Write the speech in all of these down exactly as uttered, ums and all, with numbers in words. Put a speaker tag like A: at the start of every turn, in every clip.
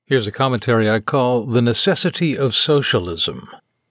A: Here's a commentary I call The Necessity of Socialism.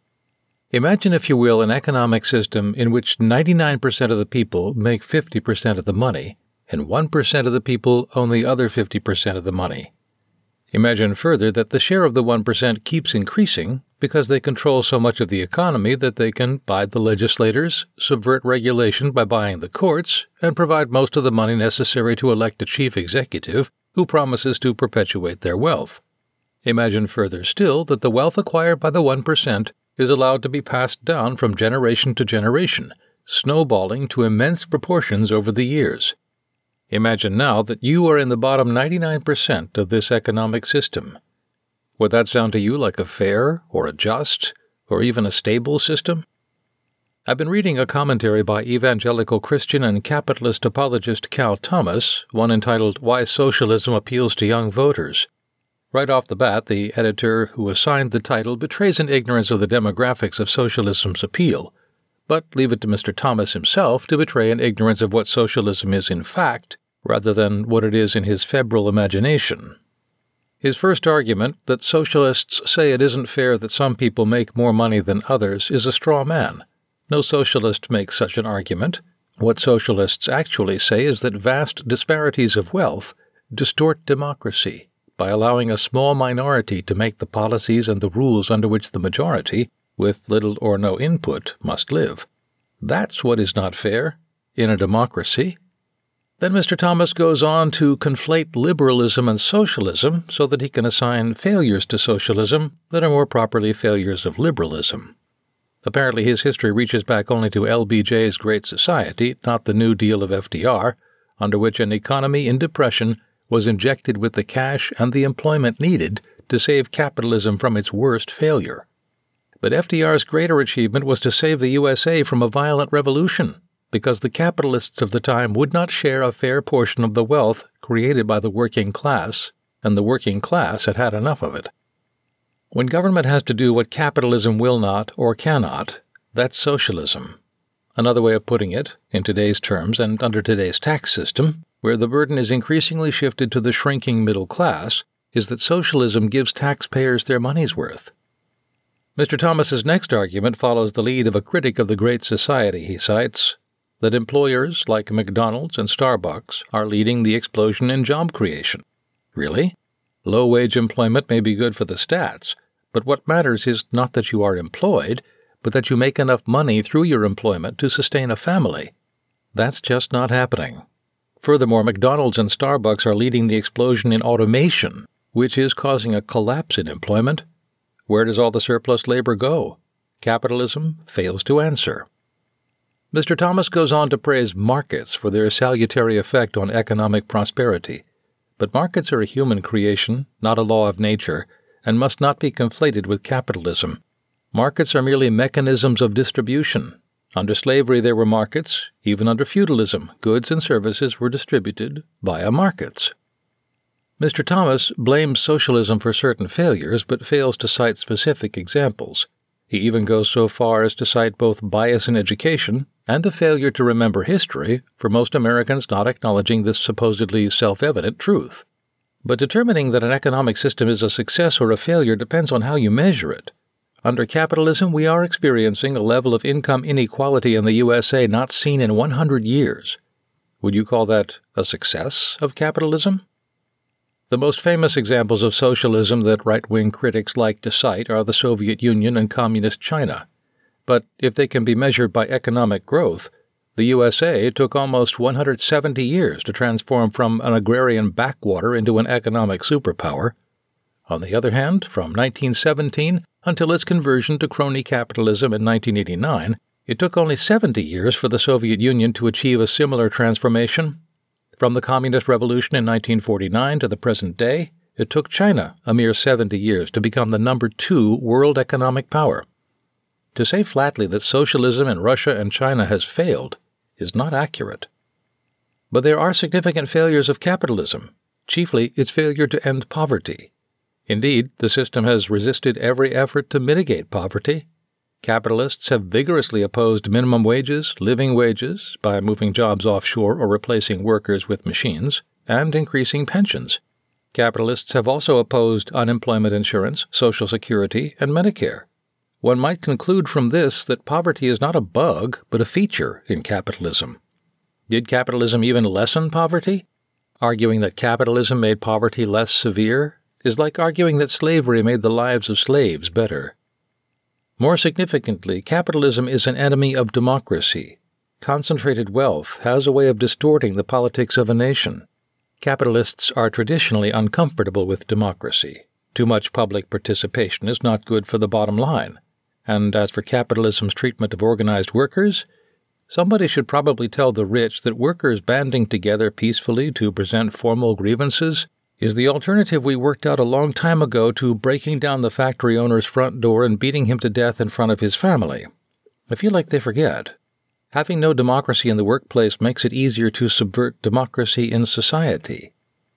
A: Imagine, if you will, an economic system in which ninety-nine percent of the people make fifty percent of the money, and one percent of the people own the other fifty percent of the money. Imagine further that the share of the one percent keeps increasing because they control so much of the economy that they can buy the legislators, subvert regulation by buying the courts, and provide most of the money necessary to elect a chief executive who promises to perpetuate their wealth. Imagine further still that the wealth acquired by the one percent is allowed to be passed down from generation to generation, snowballing to immense proportions over the years. Imagine now that you are in the bottom ninety-nine percent of this economic system. Would that sound to you like a fair, or a just, or even a stable system? I've been reading a commentary by evangelical Christian and capitalist apologist Cal Thomas, one entitled Why Socialism Appeals to Young Voters. Right off the bat, the editor who assigned the title betrays an ignorance of the demographics of socialism's appeal, but leave it to Mister Thomas himself to betray an ignorance of what socialism is in fact, rather than what it is in his febrile imagination. His first argument, that socialists say it isn't fair that some people make more money than others, is a straw man. No socialist makes such an argument. What socialists actually say is that vast disparities of wealth distort democracy by allowing a small minority to make the policies and the rules under which the majority, with little or no input, must live. That's what is not fair in a democracy. Then Mister Thomas goes on to conflate liberalism and socialism so that he can assign failures to socialism that are more properly failures of liberalism. Apparently his history reaches back only to L B J's Great Society, not the New Deal of F D R, under which an economy in depression was injected with the cash and the employment needed to save capitalism from its worst failure. But F D R's greater achievement was to save the U S A from a violent revolution, because the capitalists of the time would not share a fair portion of the wealth created by the working class, and the working class had had enough of it. When government has to do what capitalism will not or cannot, that's socialism. Another way of putting it, in today's terms and under today's tax system, where the burden is increasingly shifted to the shrinking middle class, is that socialism gives taxpayers their money's worth. Mister Thomas's next argument follows the lead of a critic of the Great Society. He cites that employers like McDonald's and Starbucks are leading the explosion in job creation. Really? Low-wage employment may be good for the stats, but what matters is not that you are employed, but that you make enough money through your employment to sustain a family. That's just not happening. Furthermore, McDonald's and Starbucks are leading the explosion in automation, which is causing a collapse in employment. Where does all the surplus labor go? Capitalism fails to answer. Mister Thomas goes on to praise markets for their salutary effect on economic prosperity. But markets are a human creation, not a law of nature, and must not be conflated with capitalism. Markets are merely mechanisms of distribution. Under slavery there were markets. Even under feudalism, goods and services were distributed via markets. Mister Thomas blames socialism for certain failures, but fails to cite specific examples. He even goes so far as to cite both bias in education and a failure to remember history for most Americans not acknowledging this supposedly self-evident truth. But determining that an economic system is a success or a failure depends on how you measure it. Under capitalism, we are experiencing a level of income inequality in the U S A not seen in one hundred years. Would you call that a success of capitalism? The most famous examples of socialism that right-wing critics like to cite are the Soviet Union and Communist China. But if they can be measured by economic growth, the U S A took almost one hundred seventy years to transform from an agrarian backwater into an economic superpower. On the other hand, from nineteen seventeen until its conversion to crony capitalism in nineteen eighty-nine, it took only seventy years for the Soviet Union to achieve a similar transformation. From the Communist Revolution in nineteen forty-nine to the present day, it took China a mere seventy years to become the number two world economic power. To say flatly that socialism in Russia and China has failed is not accurate. But there are significant failures of capitalism, chiefly its failure to end poverty. Indeed, the system has resisted every effort to mitigate poverty. Capitalists have vigorously opposed minimum wages, living wages, by moving jobs offshore or replacing workers with machines, and increasing pensions. Capitalists have also opposed unemployment insurance, Social Security, and Medicare. One might conclude from this that poverty is not a bug, but a feature in capitalism. Did capitalism even lessen poverty? Arguing that capitalism made poverty less severe is like arguing that slavery made the lives of slaves better. More significantly, capitalism is an enemy of democracy. Concentrated wealth has a way of distorting the politics of a nation. Capitalists are traditionally uncomfortable with democracy. Too much public participation is not good for the bottom line. And as for capitalism's treatment of organized workers, somebody should probably tell the rich that workers banding together peacefully to present formal grievances is the alternative we worked out a long time ago to breaking down the factory owner's front door and beating him to death in front of his family. I feel like they forget. Having no democracy in the workplace makes it easier to subvert democracy in society.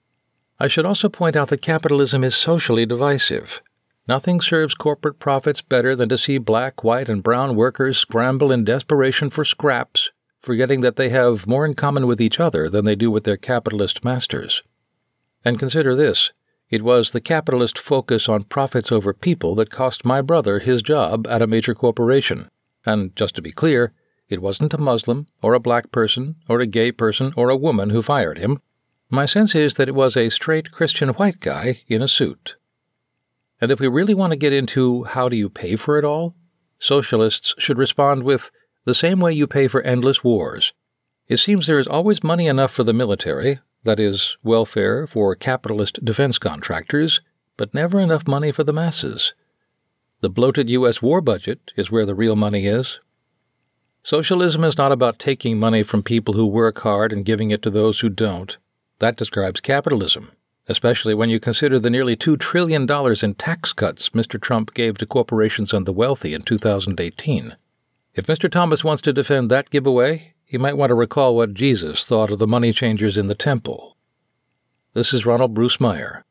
A: I should also point out that capitalism is socially divisive. Nothing serves corporate profits better than to see black, white, and brown workers scramble in desperation for scraps, forgetting that they have more in common with each other than they do with their capitalist masters. And consider this, it was the capitalist focus on profits over people that cost my brother his job at a major corporation. And just to be clear, it wasn't a Muslim, or a black person, or a gay person, or a woman who fired him. My sense is that it was a straight Christian white guy in a suit. And if we really want to get into how do you pay for it all, socialists should respond with the same way you pay for endless wars. It seems there is always money enough for the military, that is, welfare for capitalist defense contractors, but never enough money for the masses. The bloated U S war budget is where the real money is. Socialism is not about taking money from people who work hard and giving it to those who don't. That describes capitalism, especially when you consider the nearly two trillion dollars in tax cuts Mister Trump gave to corporations and the wealthy in two thousand eighteen. If Mister Thomas wants to defend that giveaway, he might want to recall what Jesus thought of the money changers in the temple. This is Ronald Bruce Meyer.